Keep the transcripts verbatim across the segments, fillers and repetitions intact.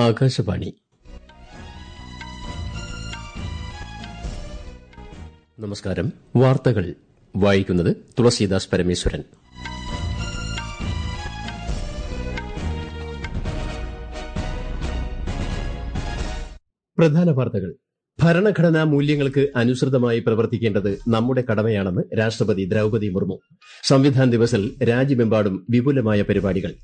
ആകാശവാണി. നമസ്കാരം. വാർത്തകൾ വായിക്കുന്നത് തുളസീദാസ് പരമേശ്വരൻ. പ്രധാന വാർത്തകൾ. ഭരണഘടനാ മൂല്യങ്ങൾക്ക് അനുസൃതമായി പ്രവർത്തിക്കേണ്ടത് നമ്മുടെ കടമയാണെന്ന് രാഷ്ട്രപതി ദ്രൌപദി മുർമു. സംവിധാൻ ദിവസിൽ രാജ്യമെമ്പാടും വിപുലമായ പരിപാടികൾ.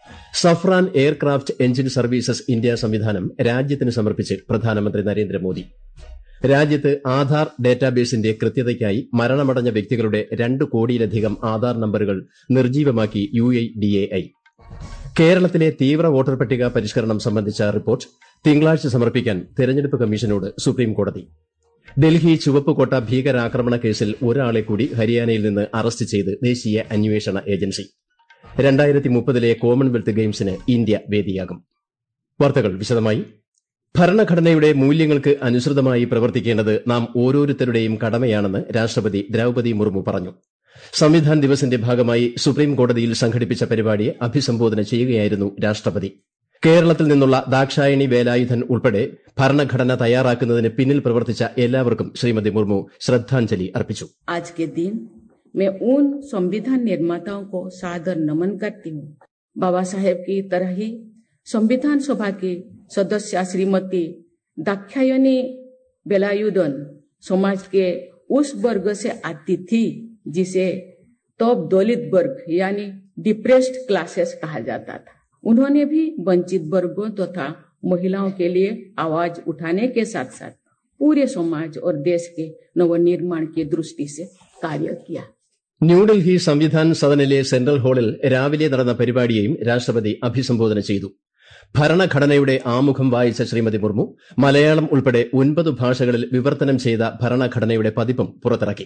Safran Aircraft Engine Services India സംവിധാനം രാജ്യത്തിന് സമർപ്പിച്ച് പ്രധാനമന്ത്രി നരേന്ദ്രമോദി. രാജ്യത്ത് ആധാർ ഡേറ്റാബേസിന്റെ കൃത്യതയ്ക്കായി മരണമടഞ്ഞ വ്യക്തികളുടെ രണ്ട് കോടിയിലധികം ആധാർ നമ്പറുകൾ നിർജ്ജീവമാക്കി U I D A I. കേരളത്തിലെ തീവ്ര വോട്ടർ പട്ടിക പരിഷ്കരണം സംബന്ധിച്ച റിപ്പോർട്ട് തിങ്കളാഴ്ച സമർപ്പിക്കാൻ തെരഞ്ഞെടുപ്പ് കമ്മീഷനോട് സുപ്രീംകോടതി. ഡൽഹി ചുവപ്പുകോട്ട ഭീകരാക്രമണ കേസിൽ ഒരാളെ കൂടി ഹരിയാനയിൽ നിന്ന് അറസ്റ്റ് ചെയ്ത് ദേശീയ അന്വേഷണ ഏജൻസി. രണ്ടായിരത്തി മുപ്പതിലെ കോമൺവെൽത്ത് ഗെയിംസിന് ഇന്ത്യ വേദിയാകും. വാർത്തകൾ വിശദമായി. ഭരണഘടനയുടെ മൂല്യങ്ങൾക്ക് അനുസൃതമായി പ്രവർത്തിക്കേണ്ടത് നാം ഓരോരുത്തരുടെയും കടമയാണെന്ന് രാഷ്ട്രപതി ദ്രൌപദി മുർമു പറഞ്ഞു. സംവിധാൻ ദിവസിന്റെ ഭാഗമായി സുപ്രീംകോടതിയിൽ സംഘടിപ്പിച്ച പരിപാടിയെ അഭിസംബോധന ചെയ്യുകയായിരുന്നു രാഷ്ട്രപതി. കേരളത്തിൽ നിന്നുള്ള ദാക്ഷായണി വേലായുധൻ ഉൾപ്പെടെ ഭരണഘടന തയ്യാറാക്കുന്നതിന് പിന്നിൽ പ്രവർത്തിച്ച എല്ലാവർക്കും ശ്രീമതി മുർമു ശ്രദ്ധാഞ്ജലി അർപ്പിച്ചു. आज के दिन मैं उन संविधान निर्माताओं को सादर नमन करती हूँ. बाबा साहेब की तरह ही संविधान सभा की सदस्य श्रीमती दाक्षायणी वेलायुधन समाज के उस वर्ग से आती थी जिसे तब दलित वर्ग यानी डिप्रेस्ड क्लासेस कहा जाता था. उन्होंने भी वंचित वर्गों तथा महिलाओं के लिए आवाज उठाने के साथ साथ पूरे समाज और देश के नवनिर्माण की दृष्टि से कार्य किया. ന്യൂഡൽഹി സംവിധാൻ സദനിലെ സെൻട്രൽ ഹാളിൽ രാവിലെ നടന്ന പരിപാടിയെയും രാഷ്ട്രപതി അഭിസംബോധന ചെയ്തു. ഭരണഘടനയുടെ ആമുഖം വായിച്ച ശ്രീമതി മുർമു മലയാളം ഉൾപ്പെടെ ഒൻപത് ഭാഷകളിൽ വിവർത്തനം ചെയ്ത ഭരണഘടനയുടെ പതിപ്പും പുറത്തിറക്കി.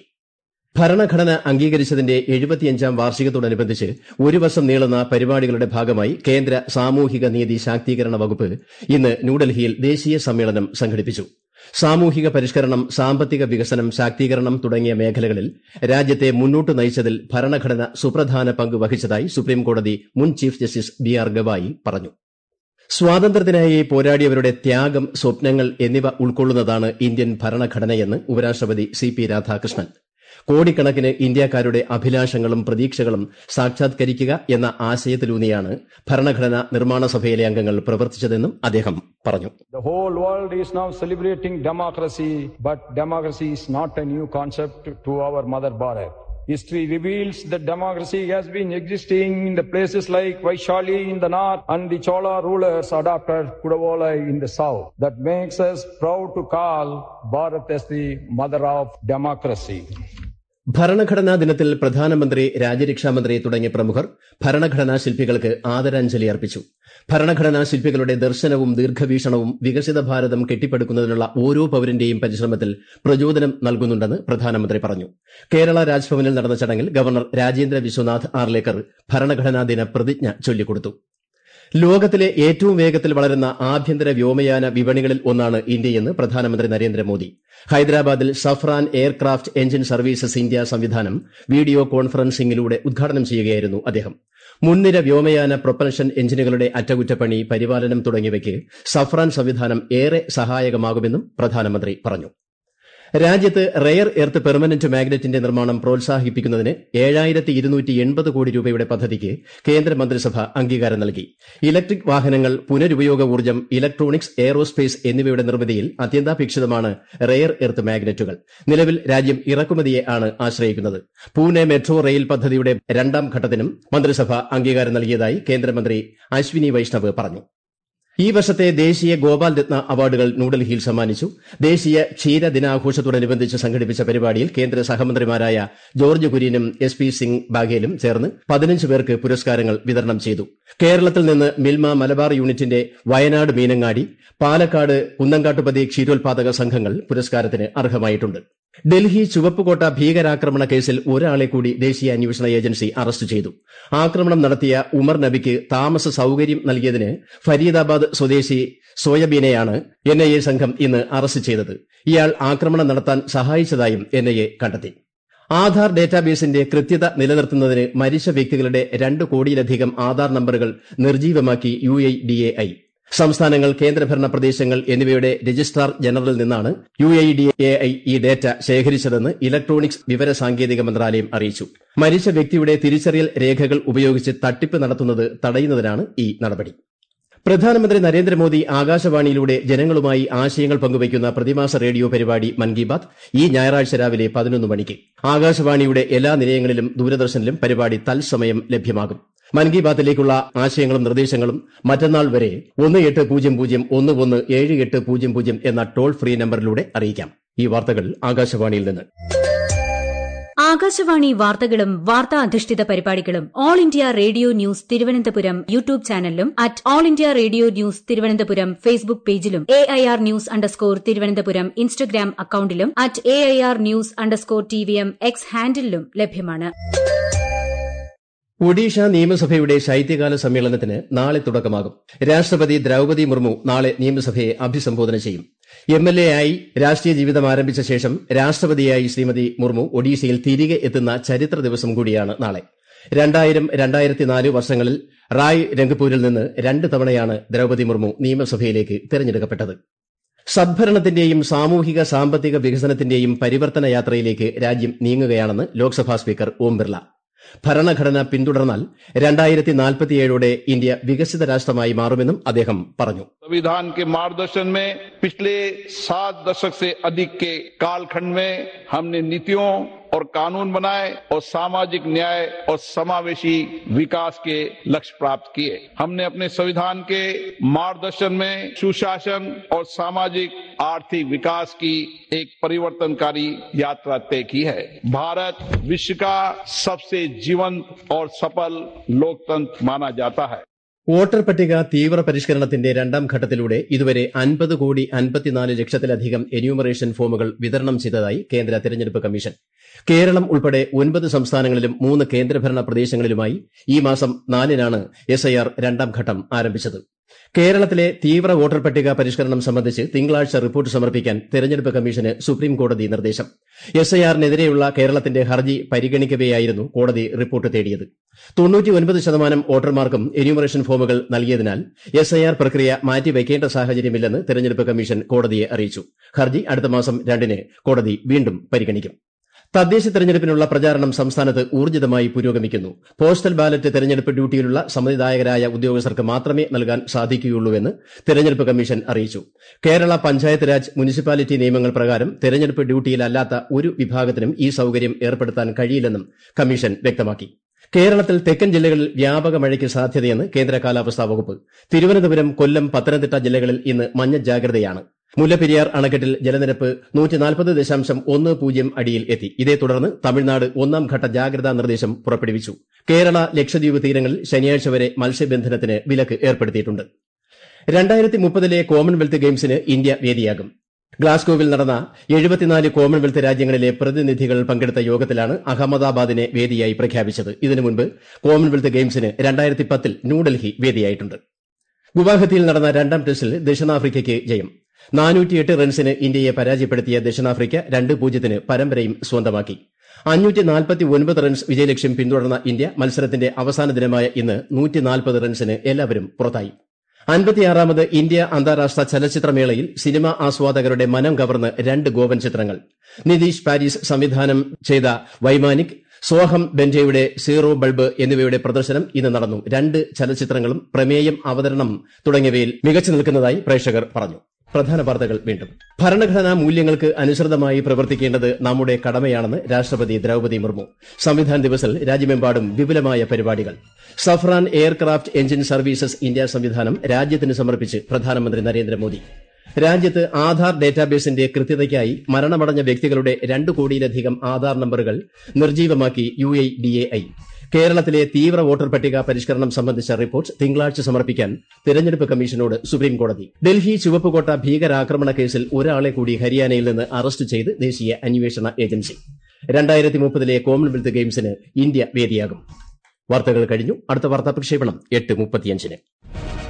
ഭരണഘടന അംഗീകരിച്ചതിന്റെ എഴുപത്തിയഞ്ചാം വാർഷികത്തോടനുബന്ധിച്ച് ഒരു വർഷം നീളുന്ന പരിപാടികളുടെ ഭാഗമായി കേന്ദ്ര സാമൂഹിക നീതി ശാക്തീകരണ വകുപ്പ് ഇന്ന് ന്യൂഡൽഹിയിൽ ദേശീയ സമ്മേളനം സംഘടിപ്പിച്ചു. സാമൂഹിക പരിഷ്കരണം, സാമ്പത്തിക വികസനം, ശാക്തീകരണം തുടങ്ങിയ മേഖലകളിൽ രാജ്യത്തെ മുന്നോട്ട് നയിച്ചതിൽ ഭരണഘടന സുപ്രധാന പങ്ക് വഹിച്ചതായി സുപ്രീംകോടതി മുൻ chief justice B R Gavai പറഞ്ഞു. സ്വാതന്ത്ര്യത്തിനായി പോരാടിയവരുടെ ത്യാഗം, സ്വപ്നങ്ങൾ എന്നിവ ഉൾക്കൊള്ളുന്നതാണ് ഇന്ത്യൻ ഭരണഘടനയെന്ന് ഉപരാഷ്ട്രപതി സി പി രാധാകൃഷ്ണൻ. കോടിക്കണക്കിന് ഇന്ത്യക്കാരുടെ അഭിലാഷങ്ങളും പ്രതീക്ഷകളും സാക്ഷാത്കരിക്കുക എന്ന ആശയത്തിലൂന്നിയാണ് ഭരണഘടനാ നിർമ്മാണ സഭയിലെ അംഗങ്ങൾ പ്രവർത്തിച്ചതെന്നും അദ്ദേഹം പറഞ്ഞു. The whole world is now celebrating democracy, but democracy is not a new concept to our mother Bharat. History reveals that democracy has been existing in the places like Vaishali in the north and the Chola rulers adopted Kudavolai in the south. That makes us proud to call Bharat as the mother of democracy. ഭരണഘടനാ ദിനത്തിൽ പ്രധാനമന്ത്രി, രാജ്യരക്ഷാമന്ത്രി തുടങ്ങിയ പ്രമുഖർ ഭരണഘടനാ ശില്പികൾക്ക് ആദരാഞ്ജലി അർപ്പിച്ചു. ഭരണഘടനാ ശില്പികളുടെ ദർശനവും ദീർഘവീക്ഷണവും വികസിത ഭാരതം കെട്ടിപ്പടുക്കുന്നതിനുള്ള ഓരോ പൌരന്റെയും പരിശ്രമത്തിൽ പ്രചോദനം നൽകുന്നുണ്ടെന്ന് പ്രധാനമന്ത്രി പറഞ്ഞു. കേരള രാജ്ഭവനിൽ നടന്ന ചടങ്ങിൽ ഗവർണർ രാജേന്ദ്ര വിശ്വനാഥ് ആർലേക്കർ ഭരണഘടനാ ദിന പ്രതിജ്ഞ ചൊല്ലിക്കൊടുത്തു. ലോകത്തിലെ ഏറ്റവും വേഗത്തിൽ വളരുന്ന ആഭ്യന്തര വ്യോമയാന വിപണികളിൽ ഒന്നാണ് ഇന്ത്യയെന്ന് പ്രധാനമന്ത്രി നരേന്ദ്രമോദി. ഹൈദരാബാദിൽ Safran Aircraft Engine Services India സംവിധാനം വീഡിയോ കോൺഫറൻസിംഗിലൂടെ ഉദ്ഘാടനം ചെയ്യുകയായിരുന്നു അദ്ദേഹം. മുൻനിര വ്യോമയാന പ്രൊപ്പൽഷൻ എഞ്ചിനുകളുടെ അറ്റകുറ്റപ്പണി, പരിപാലനം തുടങ്ങിയവയ്ക്ക് സഫ്രാൻ സംവിധാനം ഏറെ സഹായകമാകുമെന്നും പ്രധാനമന്ത്രി പറഞ്ഞു. രാജ്യത്ത് റെയർ എർത്ത് പെർമനന്റ് മാഗ്നറ്റിന്റെ നിർമ്മാണം പ്രോത്സാഹിപ്പിക്കുന്നതിന് ഏഴായിരത്തി ഇരുന്നൂറ്റി എൺപത് കോടി രൂപയുടെ പദ്ധതിക്ക് കേന്ദ്രമന്ത്രിസഭ അംഗീകാരം നൽകി. ഇലക്ട്രിക് വാഹനങ്ങൾ, പുനരുപയോഗ ഊർജ്ജം, ഇലക്ട്രോണിക്സ്, എയ്റോസ്പേസ് എന്നിവയുടെ നിർമ്മിതിയിൽ അത്യന്താപേക്ഷിതമാണ് റെയർ എർത്ത് മാഗ്നറ്റുകൾ. നിലവിൽ രാജ്യം ഇറക്കുമതിയെ ആണ് ആശ്രയിക്കുന്നത്. പൂനെ മെട്രോ റെയിൽ പദ്ധതിയുടെ രണ്ടാം ഘട്ടത്തിനും മന്ത്രിസഭ അംഗീകാരം നൽകിയതായി കേന്ദ്രമന്ത്രി അശ്വിനി വൈഷ്ണവ് പറഞ്ഞു. ഈ വർഷത്തെ ദേശീയ ഗോപാൽ രത്ന അവാർഡുകൾ ന്യൂഡൽഹിയിൽ സമ്മാനിച്ചു. ദേശീയ ക്ഷീര ദിനാഘോഷത്തോടനുബന്ധിച്ച് സംഘടിപ്പിച്ച പരിപാടിയിൽ കേന്ദ്ര സഹമന്ത്രിമാരായ ജോർജ് കുര്യനും എസ് പി സിംഗ് ബാഘേലും ചേർന്ന് പതിനഞ്ച് പേർക്ക് പുരസ്കാരങ്ങൾ വിതരണം ചെയ്തു. കേരളത്തിൽ നിന്ന് മിൽമ മലബാർ യൂണിറ്റിന്റെ വയനാട് മീനങ്ങാടി, പാലക്കാട് കുന്നങ്കാട്ടുപതി ക്ഷീരോത്പാദക സംഘങ്ങൾ പുരസ്കാരത്തിന് അർഹമായിട്ടുണ്ട്. ഡൽഹി ചുവപ്പുകോട്ട ഭീകരാക്രമണ കേസിൽ ഒരാളെ കൂടി ദേശീയ അന്വേഷണ ഏജൻസി അറസ്റ്റ് ചെയ്തു. ആക്രമണം നടത്തിയ ഉമർ നബിക്ക് താമസ സൌകര്യം നൽകിയതിന് ഫരീദാബാദ് സ്വദേശി സോയബീനെയാണ് എൻ ഐ എ സംഘം ഇന്ന് അറസ്റ്റ് ചെയ്തത്. ഇയാൾ ആക്രമണം നടത്താൻ സഹായിച്ചതായും എൻ ഐ എ കണ്ടെത്തി. ആധാർ ഡേറ്റാബേസിന്റെ കൃത്യത നിലനിർത്തുന്നതിന് മരിച്ച വ്യക്തികളുടെ രണ്ട് കോടിയിലധികം ആധാർ നമ്പറുകൾ നിർജ്ജീവമാക്കി U I D A I. സംസ്ഥാനങ്ങൾ, കേന്ദ്രഭരണ പ്രദേശങ്ങൾ എന്നിവയുടെ രജിസ്ട്രാർ ജനറലിൽ നിന്നാണ് U I D A I ഈ ഡേറ്റ ശേഖരിച്ചതെന്ന് ഇലക്ട്രോണിക്സ് വിവര സാങ്കേതിക മന്ത്രാലയം അറിയിച്ചു. മരിച്ച വ്യക്തിയുടെ തിരിച്ചറിയൽ രേഖകൾ ഉപയോഗിച്ച് തട്ടിപ്പ് നടത്തുന്നത് തടയുന്നതിനാണ് ഈ നടപടി. പ്രധാനമന്ത്രി നരേന്ദ്രമോദി ആകാശവാണിയിലൂടെ ജനങ്ങളുമായി ആശയങ്ങൾ പങ്കുവയ്ക്കുന്ന പ്രതിമാസ റേഡിയോ പരിപാടി മൻ കി ബാത് ഈ ഞായറാഴ്ച രാവിലെ പതിനൊന്ന് മണിക്ക് ആകാശവാണിയുടെ എല്ലാ നിലയങ്ങളിലും ദൂരദർശനിലും പരിപാടി തത്സമയം ലഭ്യമാകും. മൻ കി ബാത്തിലേക്കുള്ള ആശയങ്ങളും നിർദ്ദേശങ്ങളും മറ്റന്നാൾ വരെ ഒന്ന് എട്ട് പൂജ്യം പൂജ്യം ഒന്ന് ഒന്ന് ഏഴ് എട്ട് പൂജ്യം പൂജ്യം എന്ന ടോൾ ഫ്രീ നമ്പറിലൂടെ അറിയിക്കാം. ഈ വാർത്തകൾ ആകാശവാണിയിൽ നിന്ന്. ആകാശവാണി വാർത്തകളും വാർത്താ അധിഷ്ഠിത പരിപാടികളും All India Radio News Thiruvananthapuram YouTube ചാനലിലും at All India Radio News Thiruvananthapuram Facebook പേജിലും A I R news underscore Thiruvananthapuram Instagram അക്കൌണ്ടിലും at A I R news underscore T V M X ഹാൻഡിലും ലഭ്യമാണ്. ഒഡീഷ നിയമസഭയുടെ ശൈത്യകാല സമ്മേളനത്തിന് നാളെ തുടക്കമാകും. രാഷ്ട്രപതി ദ്രൌപദി മുർമു നാളെ നിയമസഭയെ അഭിസംബോധന ചെയ്യും. എം എൽ എ ആയി രാഷ്ട്രീയ ജീവിതം ആരംഭിച്ച ശേഷം രാഷ്ട്രപതിയായി ശ്രീമതി മുർമു ഒഡീഷയിൽ തിരികെ എത്തുന്ന ചരിത്ര ദിവസം കൂടിയാണ് നാളെ. രണ്ടായിരം രണ്ടായിരത്തി നാല് വർഷങ്ങളിൽ റായ് രംഗ്പൂരിൽ നിന്ന് രണ്ട് തവണയാണ് ദ്രൌപദി മുർമു നിയമസഭയിലേക്ക് തെരഞ്ഞെടുക്കപ്പെട്ടത്. സദ്ഭരണത്തിന്റെയും സാമൂഹിക സാമ്പത്തിക വികസനത്തിന്റെയും പരിവർത്തന യാത്രയിലേക്ക് രാജ്യം നീങ്ങുകയാണെന്ന് ലോക്സഭാ സ്പീക്കർ ഓം ബിർള. ഭരണഘടന പിന്തുടർന്നാൽ രണ്ടായിരത്തി നാൽപ്പത്തിയേഴോടെ ഇന്ത്യ വികസിത രാഷ്ട്രമായി മാറുമെന്നും അദ്ദേഹം പറഞ്ഞു. संविधान के मार्गदर्शन में पिछले सात दशक से अधिक के कालखंड में हमने नीतियों और कानून बनाए और सामाजिक न्याय और समावेशी विकास के लक्ष्य प्राप्त किए. हमने अपने संविधान के मार्गदर्शन में सुशासन और सामाजिक आर्थिक विकास की एक परिवर्तनकारी यात्रा तय की है. भारत विश्व का सबसे जीवंत और सफल लोकतंत्र माना जाता है. വോട്ടർ പട്ടിക തീവ്ര പരിഷ്കരണത്തിന്റെ രണ്ടാം ഘട്ടത്തിലൂടെ ഇതുവരെ അൻപത് കോടി അൻപത്തിനാല് ലക്ഷത്തിലധികം എന്യൂമറേഷൻ ഫോമുകൾ വിതരണം ചെയ്തതായി കേന്ദ്ര തെരഞ്ഞെടുപ്പ് കമ്മീഷൻ. കേരളം ഉൾപ്പെടെ ഒൻപത് സംസ്ഥാനങ്ങളിലും മൂന്ന് കേന്ദ്രഭരണ പ്രദേശങ്ങളിലുമായി ഈ മാസം നാലിനാണ് എസ് ഐ ആർ രണ്ടാം ഘട്ടം ആരംഭിച്ചത്. കേരളത്തിലെ തീവ്ര വോട്ടർ പട്ടിക പരിഷ്കരണം സംബന്ധിച്ച് തിങ്കളാഴ്ച റിപ്പോർട്ട് സമർപ്പിക്കാൻ തെരഞ്ഞെടുപ്പ് കമ്മീഷന് സുപ്രീംകോടതി നിർദ്ദേശം. എസ് ഐ ആറിനെതിരെയുള്ള കേരളത്തിന്റെ ഹർജി പരിഗണിക്കവെയായിരുന്നു കോടതി റിപ്പോർട്ട് തേടിയത്. തൊണ്ണൂറ്റിയൊൻപത് ശതമാനം വോട്ടർമാർക്കും എന്യൂമറേഷൻ ഫോമുകൾ നൽകിയതിനാൽ എസ് ഐ ആർ പ്രക്രിയ മാറ്റിവയ്ക്കേണ്ട സാഹചര്യമില്ലെന്ന് തെരഞ്ഞെടുപ്പ് കമ്മീഷൻ കോടതിയെ അറിയിച്ചു. ഹർജി അടുത്ത മാസം രണ്ടിന് കോടതി വീണ്ടും പരിഗണിക്കും. തദ്ദേശ തെരഞ്ഞെടുപ്പിനുള്ള പ്രചാരണം സംസ്ഥാനത്ത് ഊർജ്ജിതമായി പുരോഗമിക്കുന്നു. പോസ്റ്റൽ ബാലറ്റ് തെരഞ്ഞെടുപ്പ് ഡ്യൂട്ടിയിലുള്ള സമ്മതിദായകരായ ഉദ്യോഗസ്ഥർക്ക് മാത്രമേ നൽകാൻ സാധിക്കുകയുള്ളൂവെന്ന് തെരഞ്ഞെടുപ്പ് കമ്മീഷൻ അറിയിച്ചു. കേരള പഞ്ചായത്ത് രാജ് മുനിസിപ്പാലിറ്റി നിയമങ്ങൾ പ്രകാരം തെരഞ്ഞെടുപ്പ് ഡ്യൂട്ടിയിലല്ലാത്ത ഒരു വിഭാഗത്തിനും ഈ സൌകര്യം ഏർപ്പെടുത്താൻ കഴിയില്ലെന്നും കമ്മീഷൻ വ്യക്തമാക്കി. കേരളത്തിൽ തെക്കൻ ജില്ലകളിൽ വ്യാപക മഴയ്ക്ക് സാധ്യതയെന്ന് കേന്ദ്ര കാലാവസ്ഥാ വകുപ്പ്. തിരുവനന്തപുരം, കൊല്ലം, പത്തനംതിട്ട ജില്ലകളിൽ ഇന്ന് മഞ്ഞ ജാഗ്രതയാണ്. മുല്ലപ്പെരിയാർ അണക്കെട്ടിൽ ജലനിരപ്പ് നൂറ്റിനാൽപ്പത് ദശാംശം ഒന്ന് പൂജ്യം അടിയിൽ എത്തി. ഇതേ തുടർന്ന് തമിഴ്നാട് ഒന്നാം ഘട്ട ജാഗ്രതാ നിർദ്ദേശം പുറപ്പെടുവിച്ചു. കേരള, ലക്ഷദ്വീപ് തീരങ്ങളിൽ ശനിയാഴ്ച വരെ മത്സ്യബന്ധനത്തിന് വിലക്ക് ഏർപ്പെടുത്തിയിട്ടുണ്ട്. രണ്ടായിരത്തി മുപ്പതിലെ കോമൺവെൽത്ത് ഗെയിംസിന് ഇന്ത്യ വേദിയാകും. ഗ്ലാസ്ഗോവിൽ നടന്ന എഴുപത്തിനാല് കോമൺവെൽത്ത് രാജ്യങ്ങളിലെ പ്രതിനിധികൾ പങ്കെടുത്ത യോഗത്തിലാണ് അഹമ്മദാബാദിനെ വേദിയായി പ്രഖ്യാപിച്ചത്. ഇതിനു മുൻപ് കോമൺവെൽത്ത് ഗെയിംസിന് രണ്ടായിരത്തി പത്തിൽ ന്യൂഡൽഹി വേദിയായിട്ടുണ്ട്. ഗുവാഹത്തിയിൽ നടന്ന രണ്ടാം ടെസ്റ്റിൽ ദക്ഷിണാഫ്രിക്കയ്ക്ക് ജയം. നാനൂറ്റിയെട്ട് റൺസിന് ഇന്ത്യയെ പരാജയപ്പെടുത്തിയ ദക്ഷിണാഫ്രിക്ക രണ്ട് പൂജ്യത്തിന് പരമ്പരയും സ്വന്തമാക്കി. അഞ്ഞൂറ്റി നാൽപ്പത്തി ഒൻപത് റൺസ് വിജയലക്ഷ്യം പിന്തുടർന്ന ഇന്ത്യ മത്സരത്തിന്റെ അവസാന ദിനമായ ഇന്ന് നൂറ്റി നാൽപ്പത് റൺസിന് എല്ലാവരും പുറത്തായി. അൻപത്തിയാറാമത് ഇന്ത്യ അന്താരാഷ്ട്ര ചലച്ചിത്രമേളയിൽ സിനിമാ ആസ്വാദകരുടെ മനം കവർന്ന് രണ്ട് ഗോവൻ ചിത്രങ്ങൾ. നിതീഷ് പാരീസ് സംവിധാനം ചെയ്ത വൈമാനിക്, സോഹം ബെൻഡയുടെ സീറോ ബൾബ് എന്നിവയുടെ പ്രദർശനം ഇന്ന് നടന്നു. രണ്ട് ചലച്ചിത്രങ്ങളും പ്രമേയം, അവതരണം തുടങ്ങിയവയിൽ മികച്ചു നിൽക്കുന്നതായി പ്രേക്ഷകർ പറഞ്ഞു. പ്രധാന വാർത്തകൾ വീണ്ടും. ഭരണഘടനാ മൂല്യങ്ങൾക്ക് അനുസൃതമായി പ്രവർത്തിക്കേണ്ടത് നമ്മുടെ കടമയാണെന്ന് രാഷ്ട്രപതി ദ്രൌപദി മുർമു. സംവിധാൻ ദിവസിൽ രാജ്യമെമ്പാടും വിപുലമായ പരിപാടികൾ. Safran Aircraft Engine Services India സംവിധാനം രാജ്യത്തിന് സമർപ്പിച്ച് പ്രധാനമന്ത്രി നരേന്ദ്രമോദി. രാജ്യത്ത് ആധാർ ഡേറ്റാബേസിന്റെ കൃത്യതയ്ക്കായി മരണമടഞ്ഞ വ്യക്തികളുടെ രണ്ട് കോടിയിലധികം ആധാർ നമ്പറുകൾ നിർജ്ജീവമാക്കി U I D A I. കേരളത്തിലെ തീവ്ര വോട്ടർ പട്ടിക പരിഷ്കരണം സംബന്ധിച്ച റിപ്പോർട്ട് തിങ്കളാഴ്ച സമർപ്പിക്കാൻ തെരഞ്ഞെടുപ്പ് കമ്മീഷനോട് സുപ്രീംകോടതി. ഡൽഹി ചുവപ്പുകോട്ട ഭീകരാക്രമണ കേസിൽ ഒരാളെ കൂടി ഹരിയാനയിൽ നിന്ന് അറസ്റ്റ് ചെയ്ത് ദേശീയ അന്വേഷണ ഏജൻസി. രണ്ടായിരത്തി മുപ്പതിലെ കോമൺവെൽത്ത് ഗെയിംസിന് ഇന്ത്യ വേദിയാകും. വാർത്തകൾ കഴിഞ്ഞു. അടുത്ത വാർത്താ പ്രക്ഷേപണം എട്ട് മുപ്പത്തിയഞ്ചിന്.